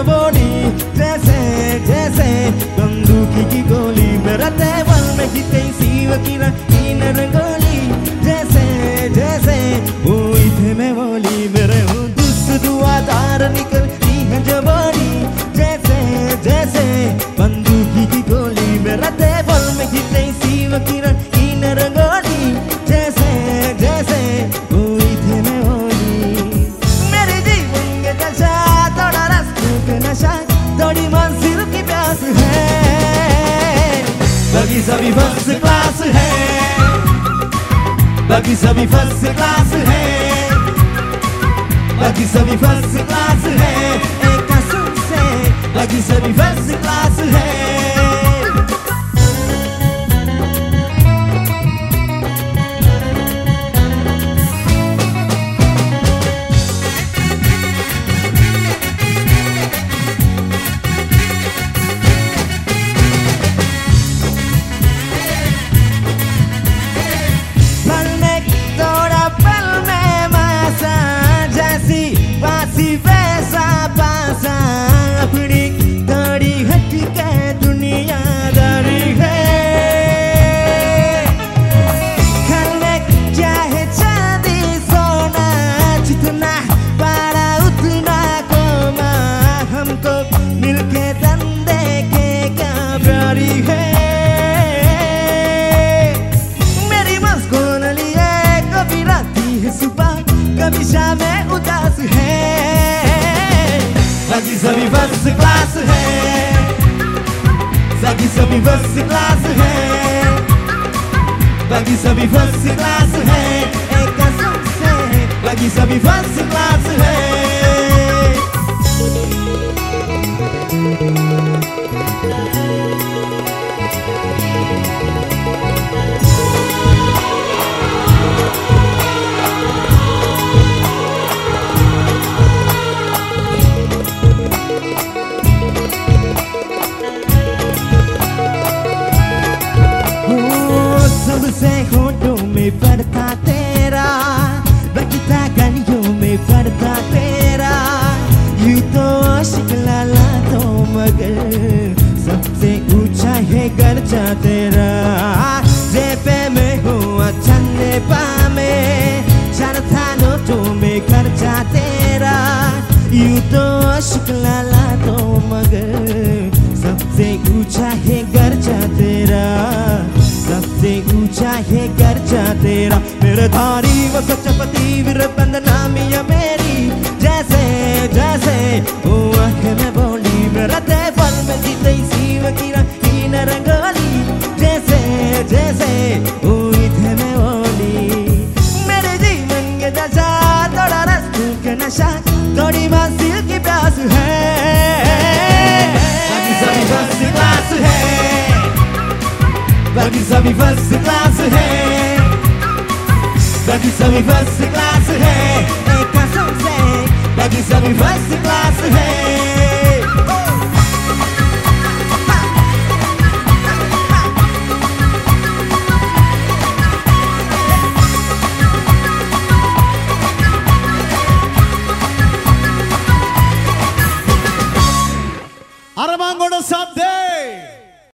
बोली जैसे जैसे बंदूक की गोली मेरा तेवल में कितनी सी वकील इन रंगोली जैसे जैसे हुई थे मैं बोली मेरे हूँ दुआदार निकलती है जो बोली जैसे जैसे बंदूक की गोली मेरा तेवल में कितनी सी वकील इन रंगोली जैसे जैसे हुई थे मैं बोली मेरे जीवन के दशा थोड़ा रास्तों के नशा थोड़ी मंजिल की प्यास है बाकी सभी फर्स्ट क्लास है बाकी सभी फर्स्ट क्लास है बाकी सभी फर्स्ट क्लास है एक कसम से बाकी सभी फर्स्ट क्लास है वैसा पासा अपनी थोड़ी हट के दुनियादारी है खलने चाहे चांदी सोना जितना पारा उतना कोमा हमको मिलके धंधे के काबरी है मेरी मस्कोन लिए कभी राती है सुबह कभी शाम उदास है बाकी सभी फर्स्ट क्लास है बाकी सभी फर्स्ट क्लास है बाकी सभी फर्स्ट क्लास है एक कसम से बाकी सभी फर्स्ट क्लास है सबसे होठों में पड़ता तेरा बकीता गलियों में पड़ता तेरा यूं तो आशिक लाला तो मगर सबसे ऊंचा है गर्जा तेरा जेबे में हुआ छन्ने पामे चार थानों में खर्चा तेरा यूं तो आशिक लाला तो मगर सबसे ऊंचा है गर्जा तेरा सबसे ऊंचा है गर्जा तेरा मेरे धारी वो सचपति वीर बंदना मिया मेरी जैसे जैसे वो आँख में बोली मेरा तेवल में जीते सी वकीरा इन रंगोली जैसे जैसे हुई थे मैं बोली मेरे जीवन के दशा थोड़ा रास्तों के नशा थोड़ी मंजिल की प्यास है बाकी सभी फर्स्ट क्लास है बाकी सभी फर्स्ट क्लास है बाकी सभी फर्स्ट क्लास है एक कसम से बाकी सभी फर्स्ट क्लास है